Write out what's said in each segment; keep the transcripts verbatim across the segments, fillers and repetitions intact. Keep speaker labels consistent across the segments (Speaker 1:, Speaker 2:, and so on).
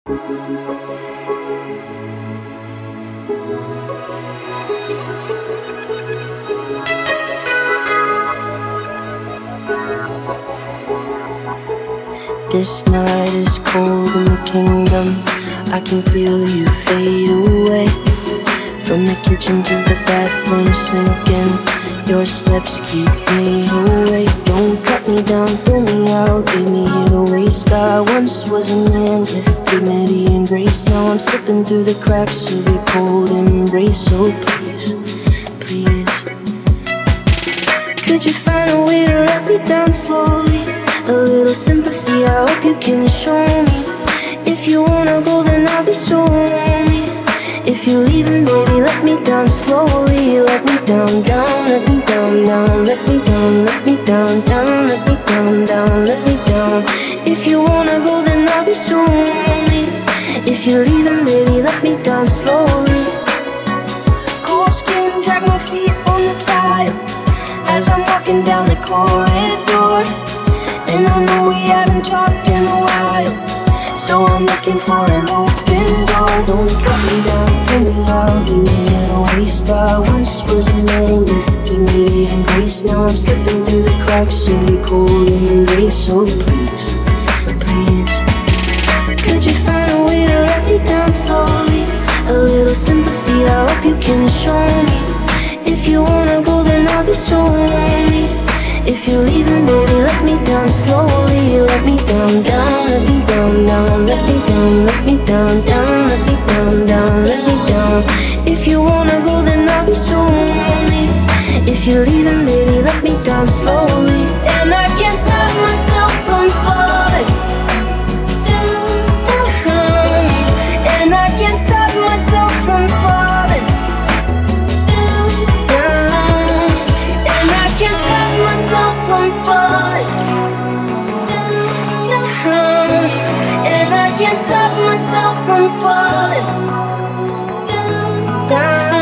Speaker 1: This night is cold in the kingdom. I can feel you fade away. From the kitchen to the bathroom sinking. Your steps keep me awake. Don't cut me down, throw me out, leave me here to waste. I once was a man with dignity and grace. Now I'm slipping through the cracks of your cold embrace. So please, please, could you find a way to let me down slowly? A little sympathy, I hope you can show me. If you wanna go, then I'll be so lonely. If you're leaving, baby, let me down slowly. Let me down, down, let me down, down. Let me down, let me down, down. Let me down, down, let me down. If you wanna go, then I'll be so lonely. If you're leaving, baby, let me down slowly. Cold skin, drag my feet on the tile as I'm walking down the corridor. And I know we haven't talked in a while, so I'm looking for an open door. Don't cut me down, throw me out, leave me in a waste. I once was a man with dignity and grace. Now I'm slipping through the cracks of your cold embrace. So please, please, could you find a way to let me down slowly? A little sympathy, I hope you can show me. If you wanna go, then I'll be so lonely. If you're leaving, baby, let me down slowly. Let me down, down, let me down, down. Let me down, let me down, down. Let me down, down, let me down. If you wanna go, then I'll be so lonely. If you're leaving, baby, let me down slowly. And I can't stop myself from falling down, down. And I can't stop myself from falling down, down. And I can't stop myself from falling down, down. And I can't stop myself from falling down, down.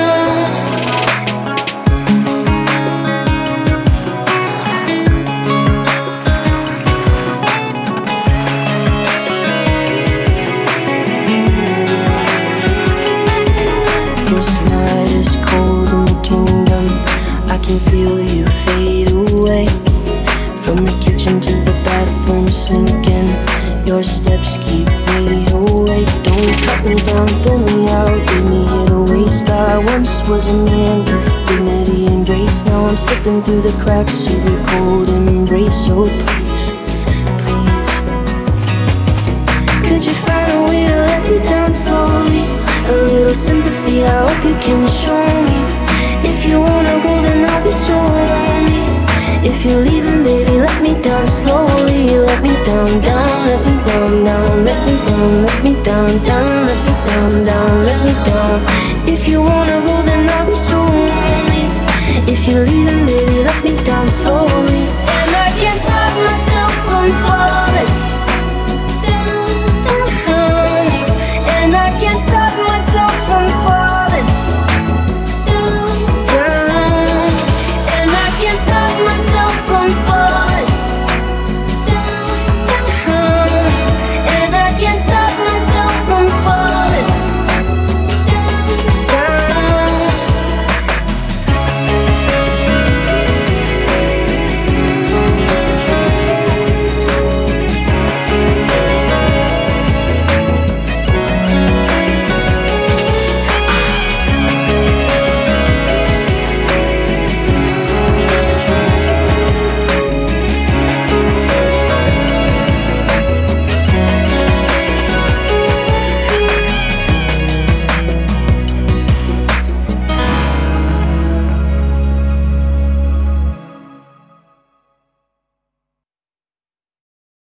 Speaker 1: This night is cold in the kingdom. I can feel you fade away. From the kitchen to the bathroom sinking. Your steps keep me awake. Don't cut me down, throw me out, leave me here to waste. I once was a man with dignity and grace. Now I'm slipping through the cracks of your cold embrace. So please, please, could you find a way to let me down slowly? A little sympathy, I hope you can show me. If you wanna go, then I'll be so lonely. If you're leaving, baby, let me down slowly. Let me down, down, let me down, down. Let me down, let me down, down. Let me down, down, let me down. If you wanna go,